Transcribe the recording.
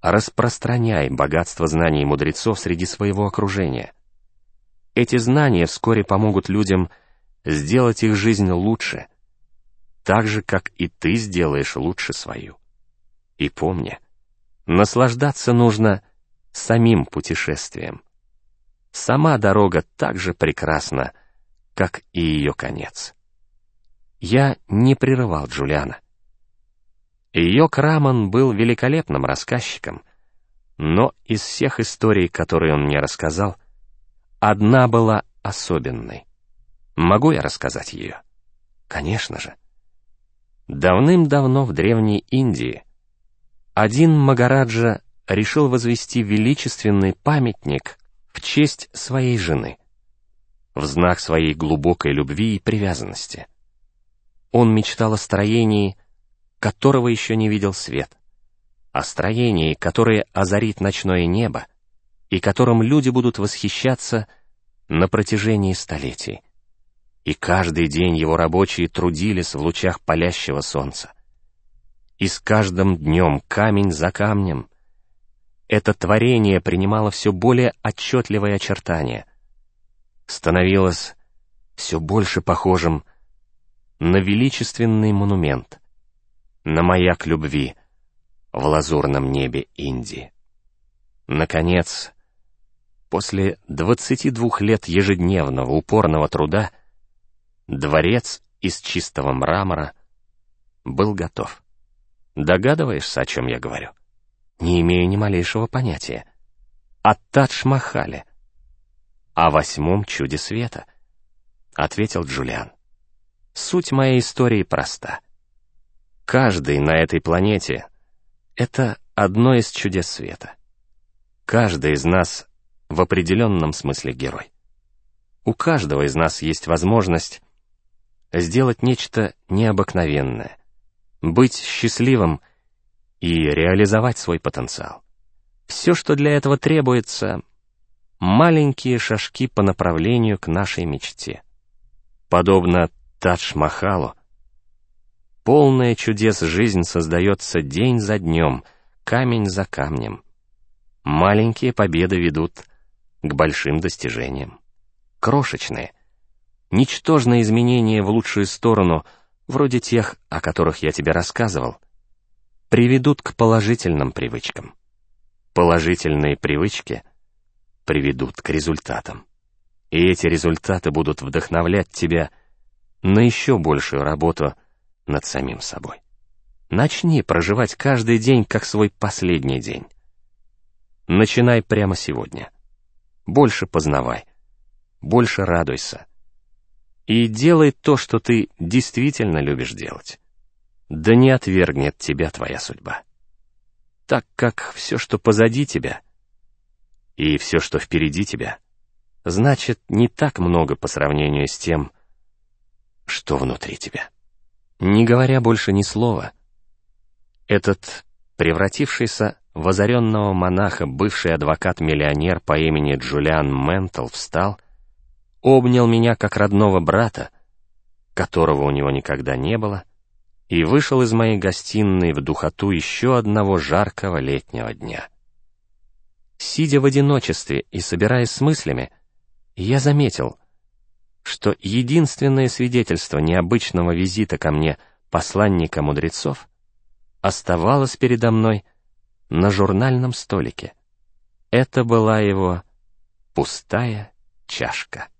распространяй богатство знаний мудрецов среди своего окружения. Эти знания вскоре помогут людям сделать их жизнь лучше, так же, как и ты сделаешь лучше свою. И помни, наслаждаться нужно самим путешествием. Сама дорога так же прекрасна, как и ее конец. Я не прерывал Джулиана. Йок Раман был великолепным рассказчиком, но из всех историй, которые он мне рассказал, одна была особенной. Могу я рассказать ее? Конечно же. Давным-давно в Древней Индии один Магараджа решил возвести величественный памятник в честь своей жены, в знак своей глубокой любви и привязанности. Он мечтал о строении, которого еще не видел свет, о строении, которое озарит ночное небо и которым люди будут восхищаться на протяжении столетий. И каждый день его рабочие трудились в лучах палящего солнца. И с каждым днем, камень за камнем, это творение принимало все более отчетливые очертания, становилось все больше похожим на величественный монумент, на маяк любви в лазурном небе Индии. Наконец, после 22 лет ежедневного упорного труда, дворец из чистого мрамора был готов. Догадываешься, о чем я говорю? Не имею ни малейшего понятия. О Тадж-Махале, о 8-м чуде света, ответил Джулиан. Суть моей истории проста. Каждый на этой планете — это одно из чудес света. Каждый из нас в определенном смысле герой. У каждого из нас есть возможность сделать нечто необыкновенное, быть счастливым и реализовать свой потенциал. Все, что для этого требуется — маленькие шажки по направлению к нашей мечте. Подобно Тадж-Махалу, полная чудес жизнь создается день за днем, камень за камнем. Маленькие победы ведут к большим достижениям. Крошечные, ничтожные изменения в лучшую сторону, вроде тех, о которых я тебе рассказывал, приведут к положительным привычкам. Положительные привычки приведут к результатам. И эти результаты будут вдохновлять тебя на еще большую работу над самим собой. Начни проживать каждый день как свой последний день. Начинай прямо сегодня. Больше познавай, больше радуйся. И делай то, что ты действительно любишь делать. Да не отвергнет тебя твоя судьба. Так как все, что позади тебя, и все, что впереди тебя, значит не так много по сравнению с тем, что внутри тебя. Не говоря больше ни слова, этот превратившийся в озаренного монаха бывший адвокат-миллионер по имени Джулиан Ментл встал, обнял меня как родного брата, которого у него никогда не было, и вышел из моей гостиной в духоту еще одного жаркого летнего дня. Сидя в одиночестве и собираясь с мыслями, я заметил, что единственное свидетельство необычного визита ко мне посланника мудрецов оставалось передо мной на журнальном столике. Это была его пустая чашка.